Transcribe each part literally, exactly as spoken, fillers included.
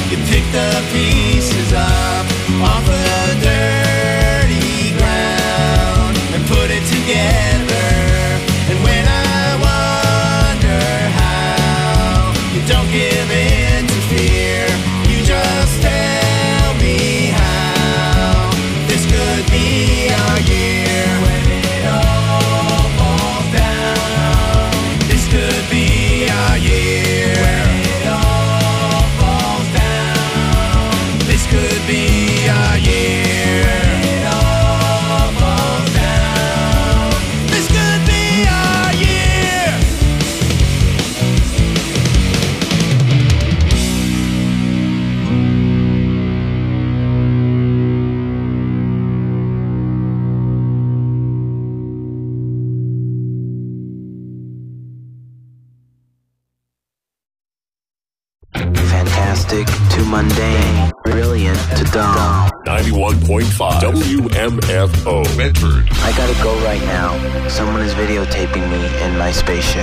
You pick the pieces up off the dirty ground and put it together. And when I wonder how you don't give in to fear, you just tell me how this could be our year. When it all falls down, this could be our year. When it all falls down, this could be our year. When it all falls down, this could be our year. Fantastic to mundane, brilliant to dumb. ninety-one point five W M F O Medford. I gotta go right now. Someone is videotaping me in my spaceship.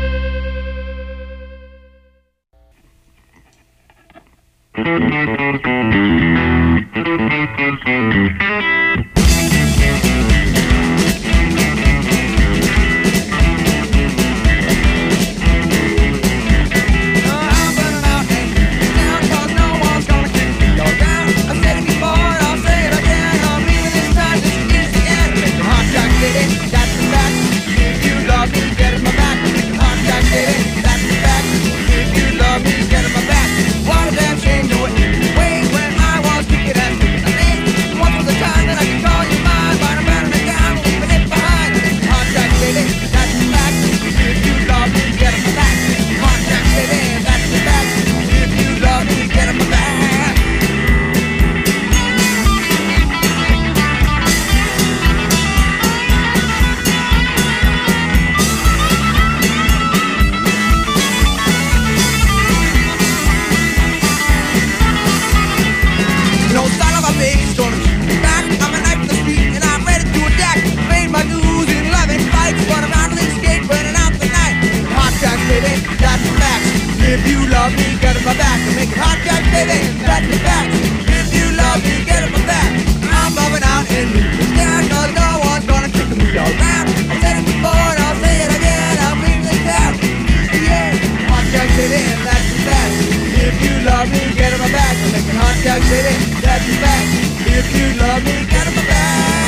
No sign of a baby's gonna keep me back. I'm a knife in the street and I'm ready to attack. Made my dues in loving fights, but I'm out of this gate, burning out the night. Hot tracks, baby, that's the fact. If you love me, get on my back. I'm making hot tracks, baby, that's the fact. If you love me, get on my back. I'm bumming out and leaving town, cause no one's gonna kick me around. I said it before and I'll say it again, I'm leaving this town. Yeah, hot tracks, baby, that's the fact. If you love me, get on my back. I'm making hot tracks, baby, that's the fact. If you love me, get on my back.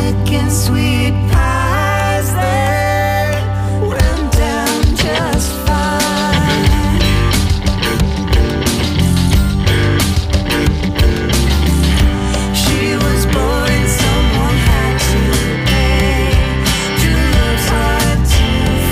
making sweet pies that went down just fine. She was born and someone had to pay. True love's hard to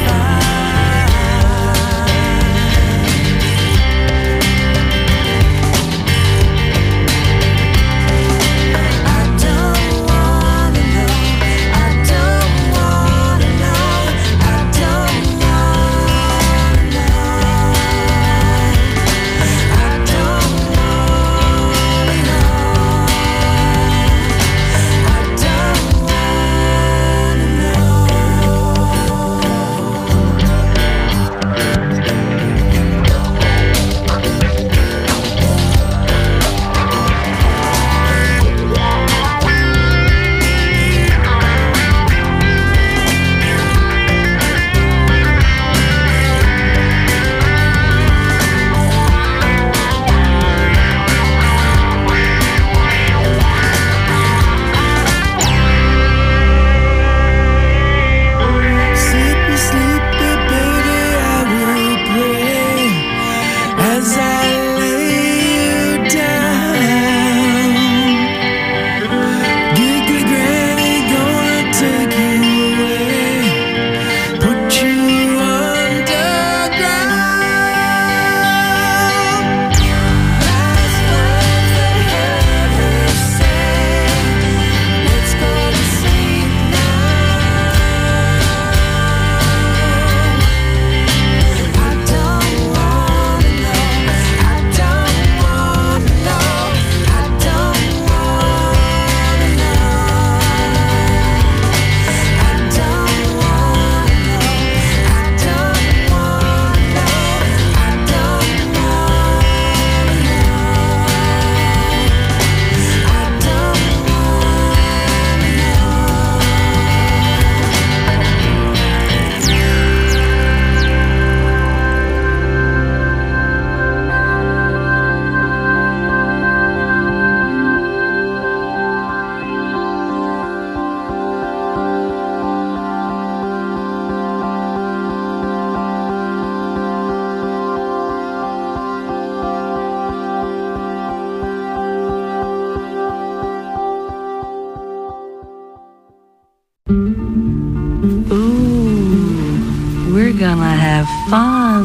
gonna have fun.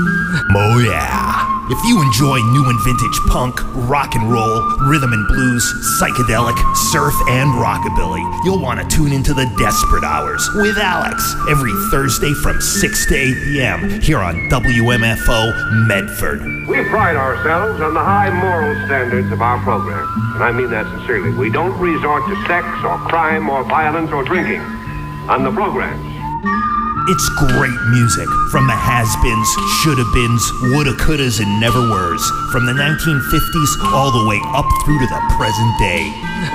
Oh yeah. If you enjoy new and vintage punk, rock and roll, rhythm and blues, psychedelic, surf, and rockabilly, you'll want to tune into the Desperate Hours with Alex every Thursday from six to eight p.m. here on W M F O Medford. We pride ourselves on the high moral standards of our program, and I mean that sincerely. We don't resort to sex or crime or violence or drinking on the programs. It's great music from the has-beens, shoulda-beens, woulda-couldas, and never-weres, from the nineteen fifties all the way up through to the present day.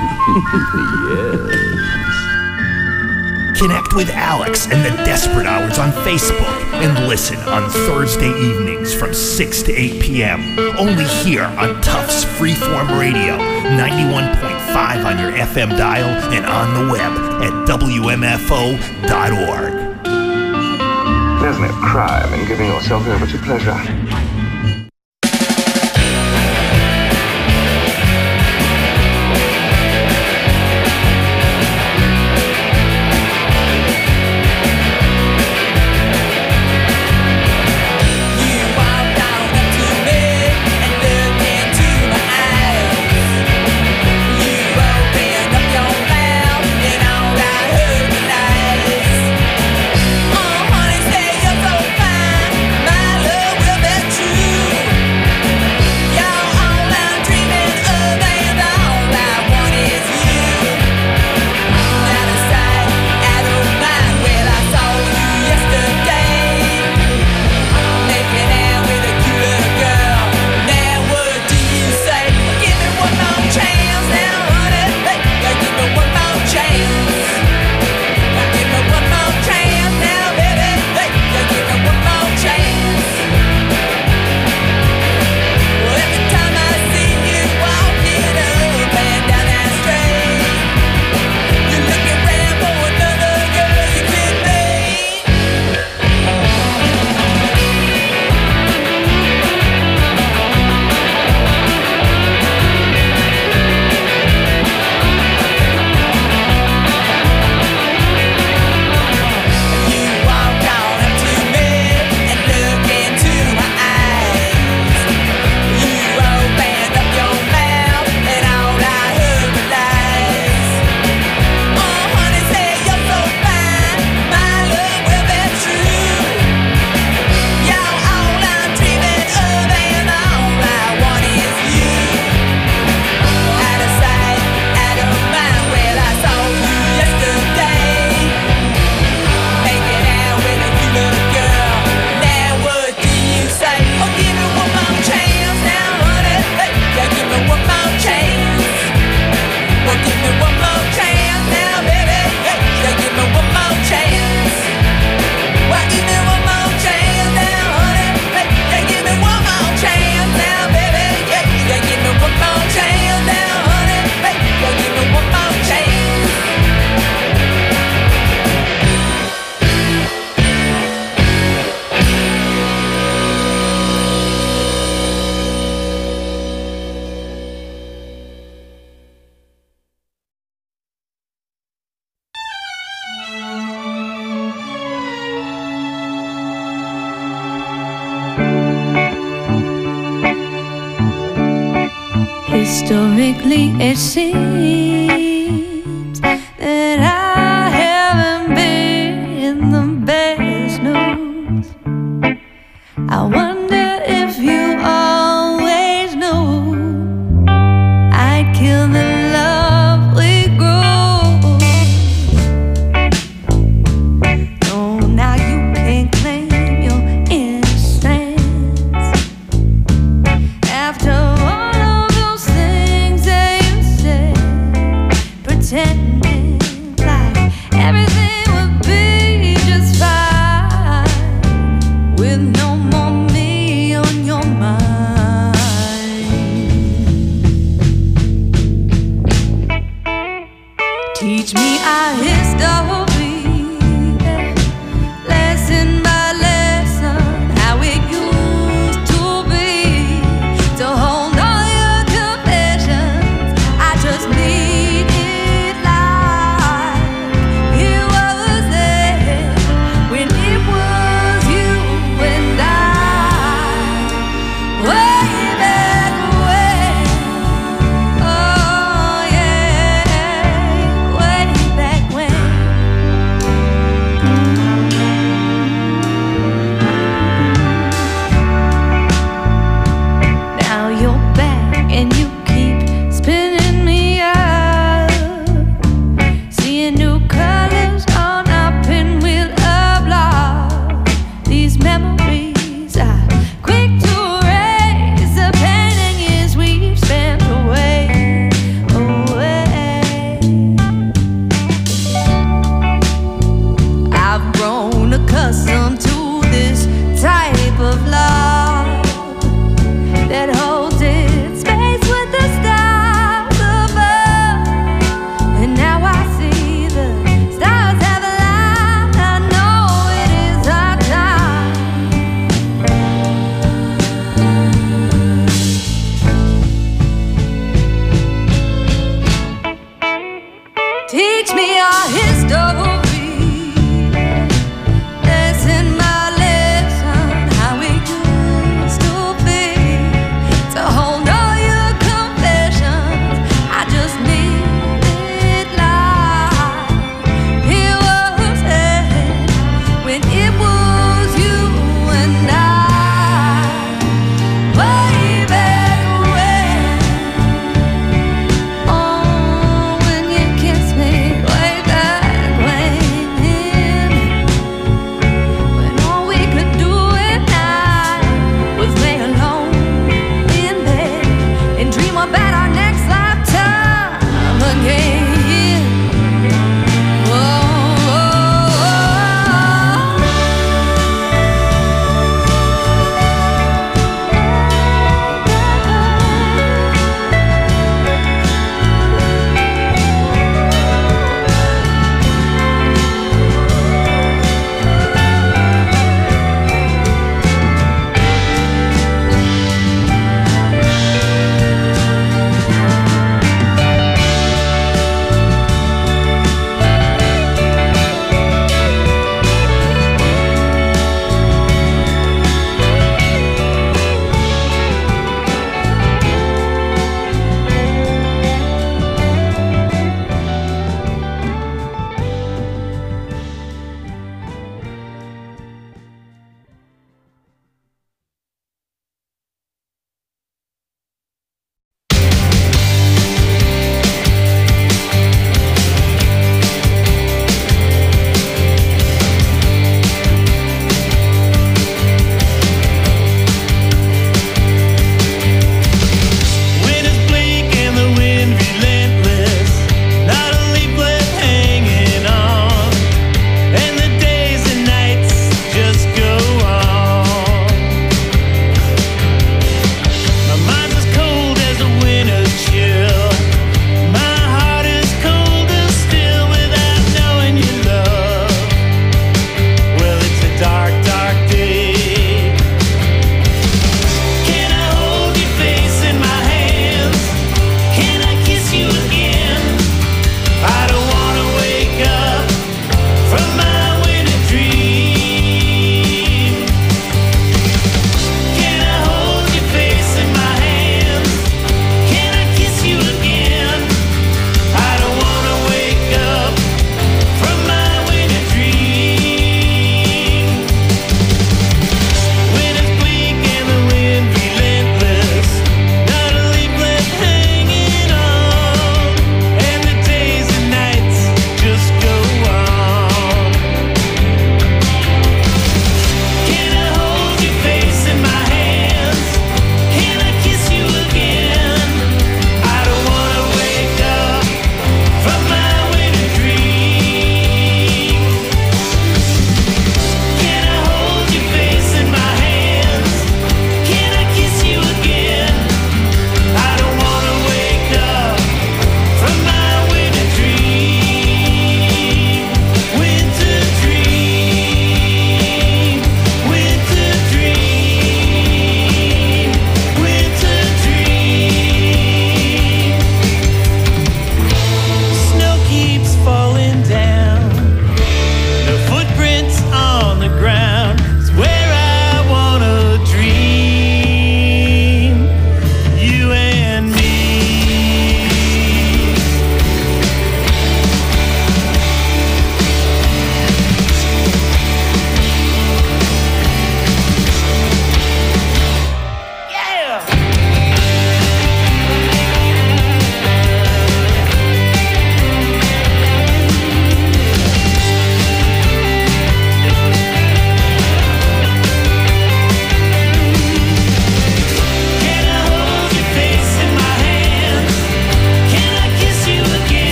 Yes. Connect with Alex and the Desperate Hours on Facebook and listen on Thursday evenings from six to eight p.m. only here on Tufts Freeform Radio, ninety-one point five on your F M dial and on the web at W M F O dot org. There's no crime in giving yourself over to pleasure. Will Historically, it seems that I haven't been the best news. I wonder if you always knew I'd kill the love we grew. No, now you can't claim your innocence after all of those things that you said.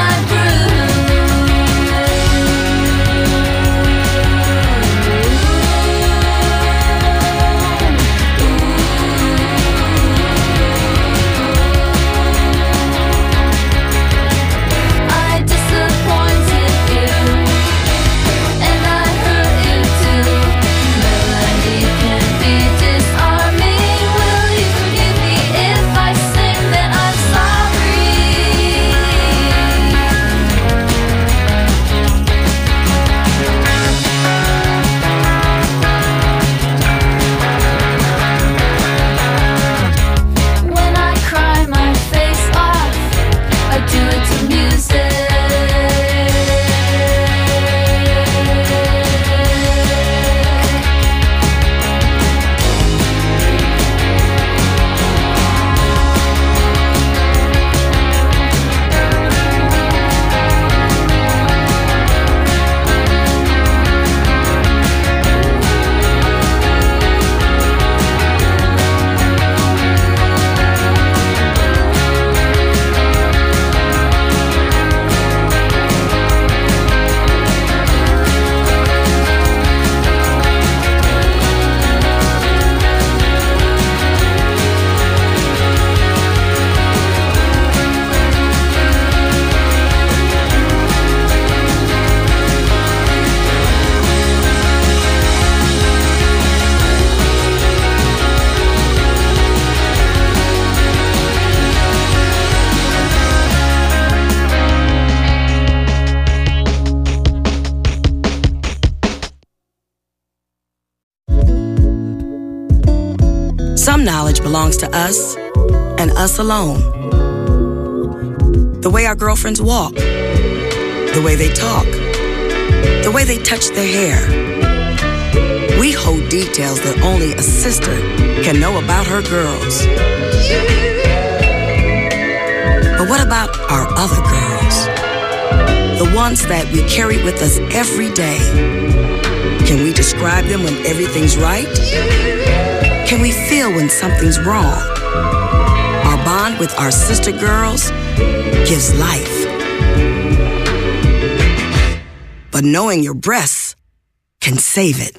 Some knowledge belongs to us and us alone. The way our girlfriends walk, the way they talk, the way they touch their hair. We hold details that only a sister can know about her girls. But what about our other girls? The ones that we carry with us every day. Can we describe them when everything's right? Can we feel when something's wrong? Our bond with our sister girls gives life. But knowing your breasts can save it.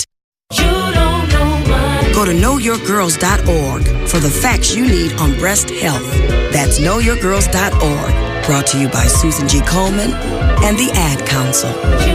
Go to know your girls dot org for the facts you need on breast health. That's know your girls dot org. Brought to you by Susan G. Coleman and the Ad Council.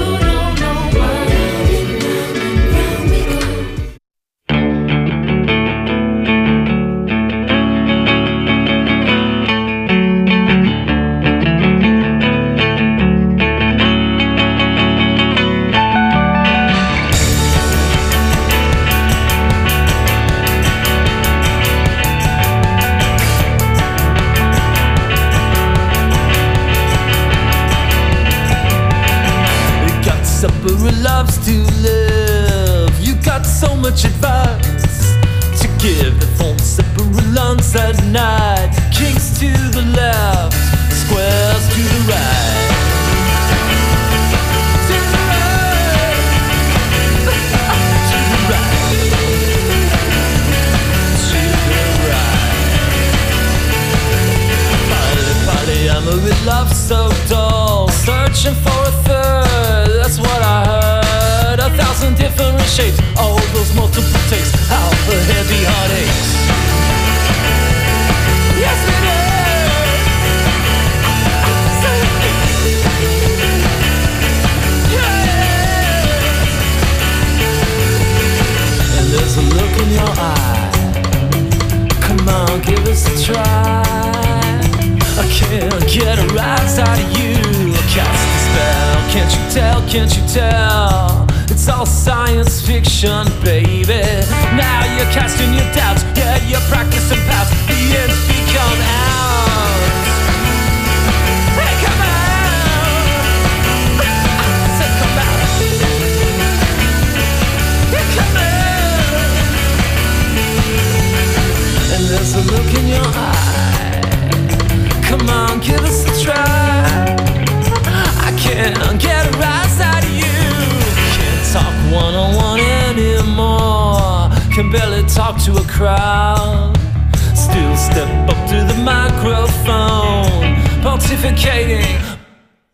Loves to live. You got so much advice to give. The phone separate lunch at night. Kings to the left, squares to the right. To the right. To the right. To the right. Party, party, I'm a with love so dull. Searching for a third, that's what I heard. A thousand different shapes, all those multiple takes out the heavy heartaches. Yes it is. Yeah. And there's a look in your eye. Come on, give us a try. I can't get a rise out of you. Cast the spell, can't you tell, can't you tell? It's all science fiction, baby. Now you're casting your doubts, yeah, you're practicing past. The ends become out. Hey, come out. I said come out. Yeah, come out. And there's a look in your eye. Come on, give us a try. I can't get a rise out of you. Can't talk one-on-one anymore. Can barely talk to a crowd. Still step up to the microphone, pontificating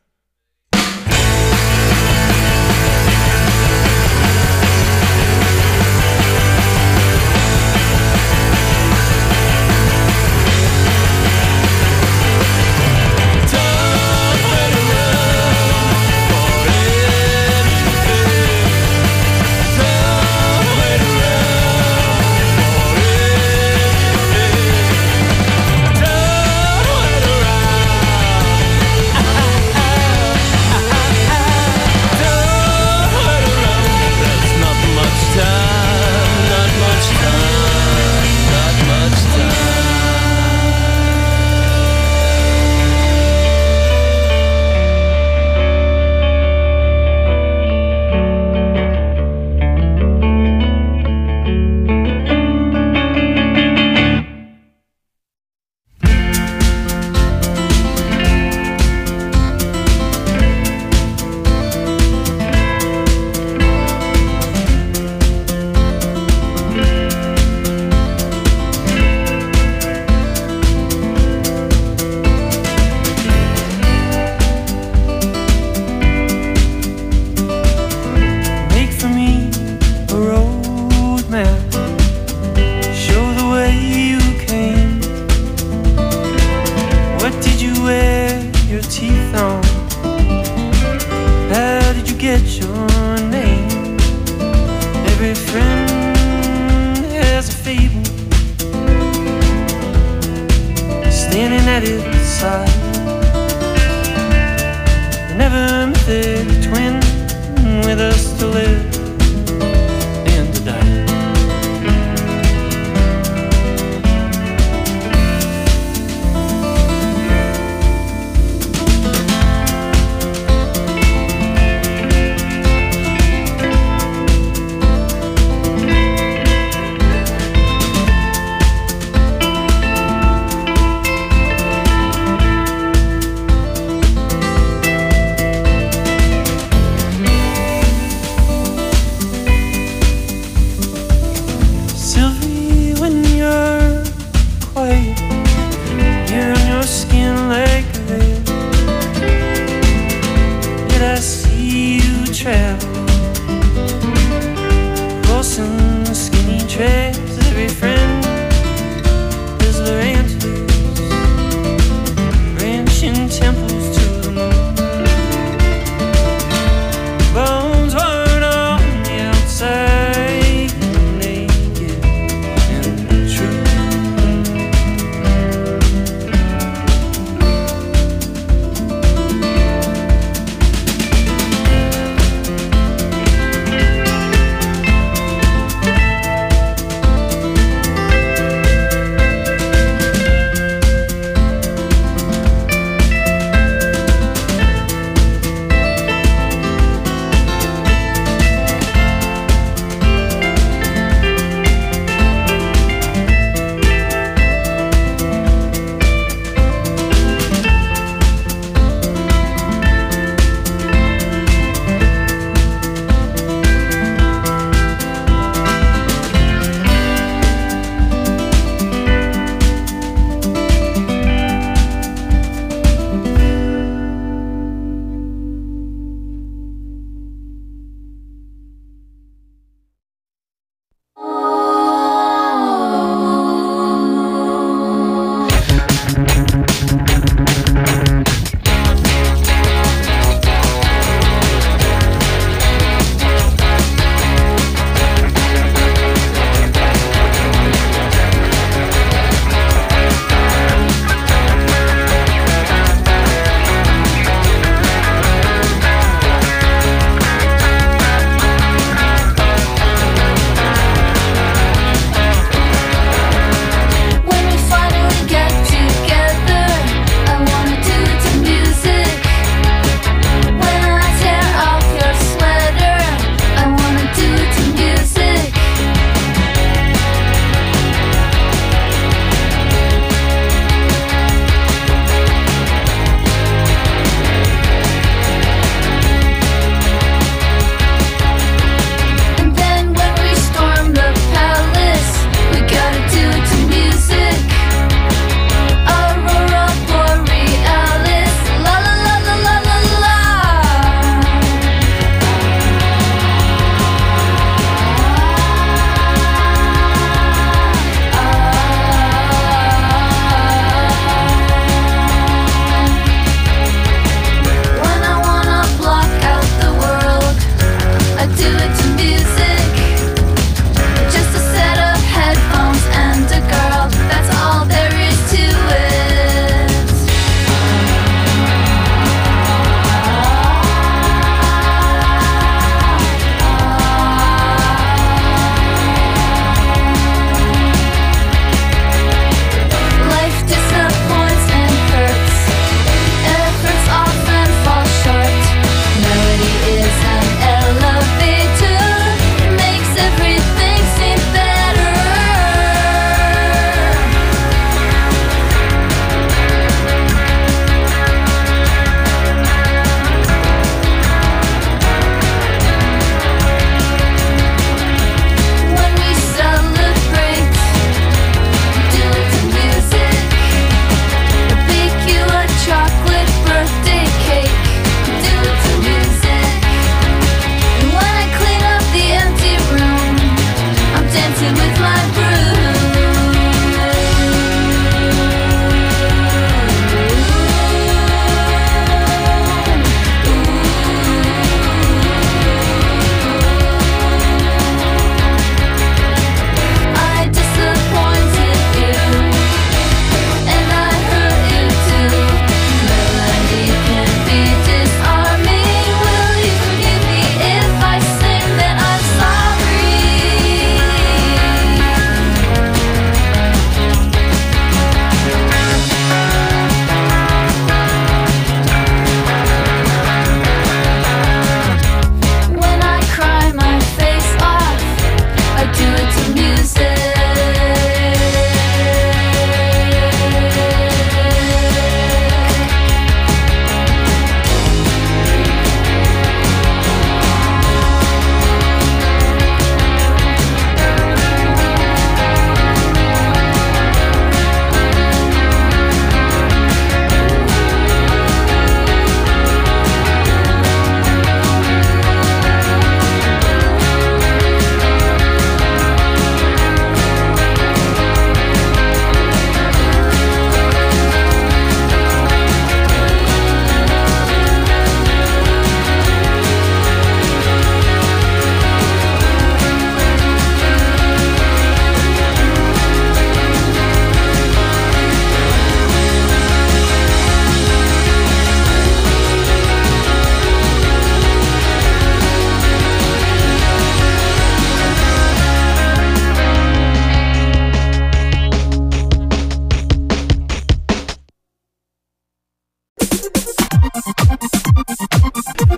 never mythic twin with us to live and to die.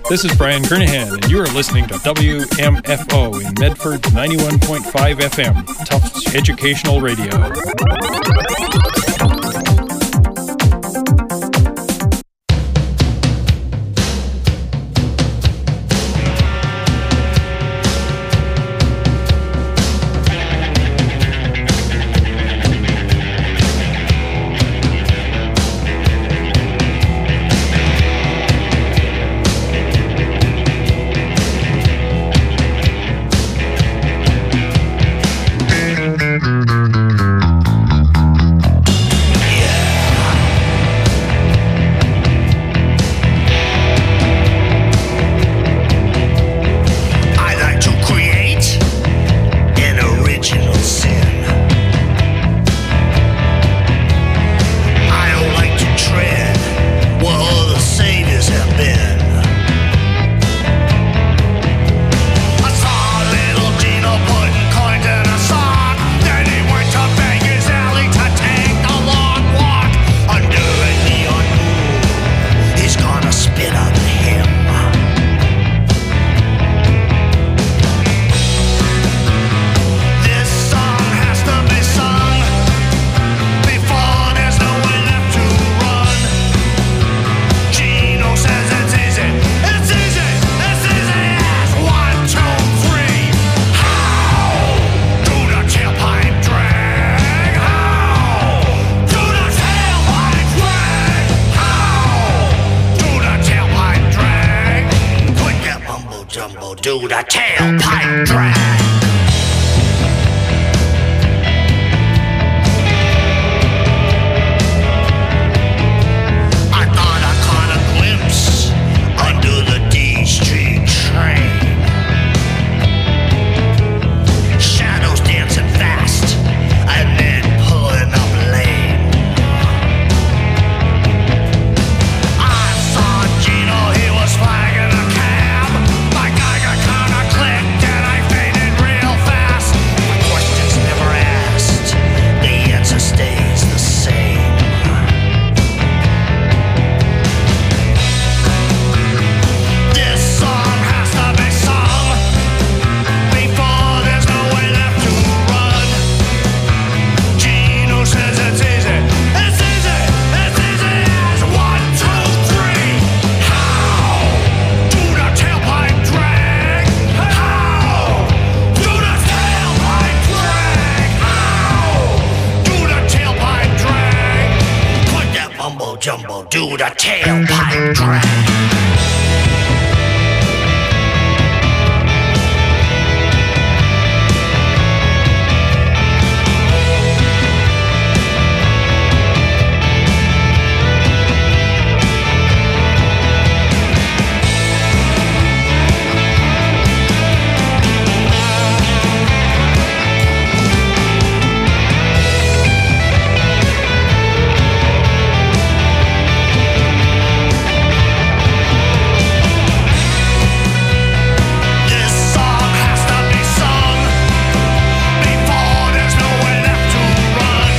This is Brian Kernahan, and you are listening to W M F O in Medford ninety-one point five F M, Tufts Educational Radio. Do the tailpipe drag. I thought I caught a glimpse under the D Street train. Shadows dancing fast and then pulling up lane. I saw Gino, he was flagging a cab. My Geiger counter clicked and I faded real fast. My questions never asked, the answer stays the same. This song has to be sung before there's no way left to run. Gino says it's easy, it's easy, it's easy as one, two, three. How do the tailpipe drag? How do the tailpipe drag? How do the tailpipe drag? Put that mumbo jumbo, do the tailpipe drag. This song has to be sung before there's no way left to run.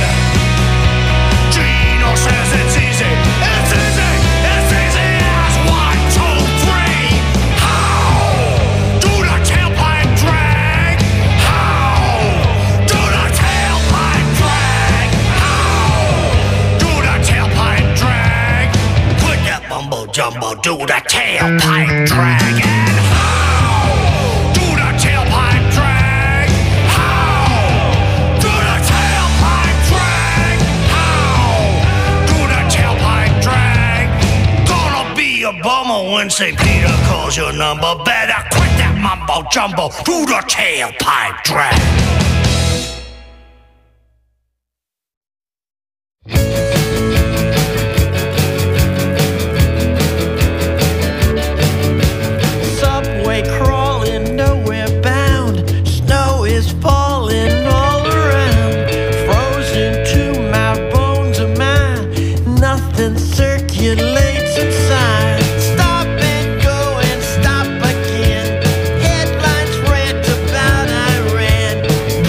Gino says it's easy, it's easy, it's easy as one, two, three. How do the tailpipe drag? How do the tailpipe drag? How do the tailpipe drag? Put that mumbo jumbo, do the tailpipe drag. And how do the tailpipe drag? How do the tailpipe drag? How do the tailpipe drag? Gonna be a bummer when Saint Peter calls your number. Better quit that mumbo jumbo, do the tailpipe drag. Subway crawling, nowhere bound. Snow is falling all around. Frozen to my bones of mine. Nothing circulates inside. Stop and go and stop again. Headlines rant about Iran.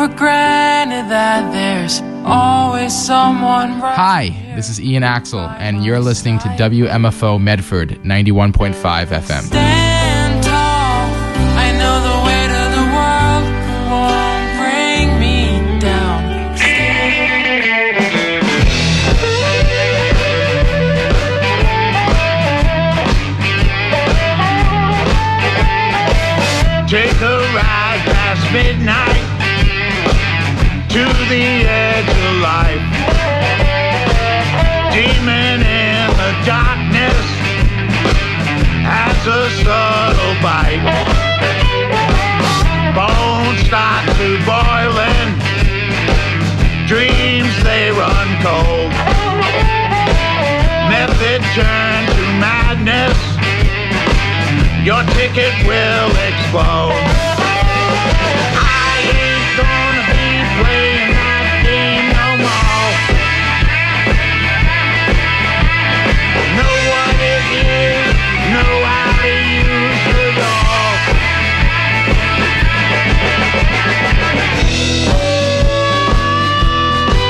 for granted that there's always someone right. Hi, this is Ian Axel, and you're listening to W M F O Medford ninety-one point five F M. Stand tall. I know the weight of the world won't bring me down. Take a ride past midnight to the edge of life. Demon in the darkness has a subtle bite. Bones start to boiling, dreams they run cold. Method turn to madness, your ticket will explode. I